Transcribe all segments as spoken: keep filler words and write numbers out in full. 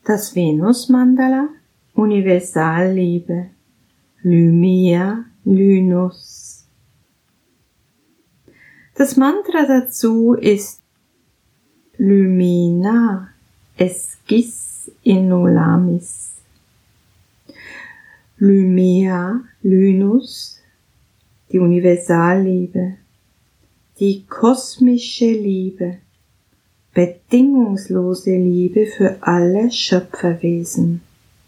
Das Venus-Mandala, Universalliebe, Lumia Lynus. Das Mantra dazu ist Lumina Esquis Innulamis. Lumia Lynus, die Universalliebe, die kosmische Liebe, bedingungslose Liebe für alle Schöpferwesen.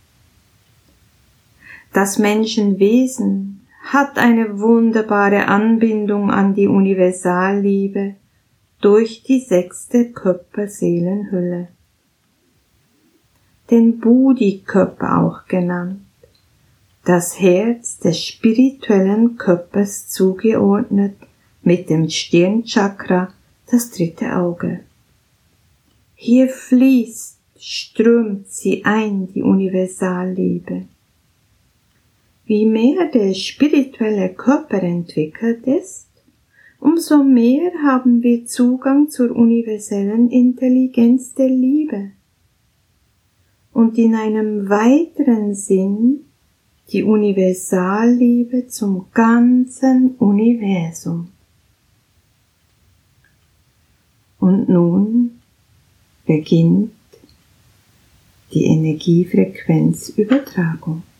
Das Menschenwesen hat eine wunderbare Anbindung an die Universalliebe durch die sechste Körperseelenhülle, den Buddhi-Körper auch genannt, das Herz des spirituellen Körpers zugeordnet mit dem Stirnchakra, das dritte Auge. Hier fließt, strömt sie ein, die Universalliebe. Wie mehr der spirituelle Körper entwickelt ist, umso mehr haben wir Zugang zur universellen Intelligenz der Liebe und in einem weiteren Sinn die Universalliebe zum ganzen Universum. Und nun beginnt die Energiefrequenzübertragung.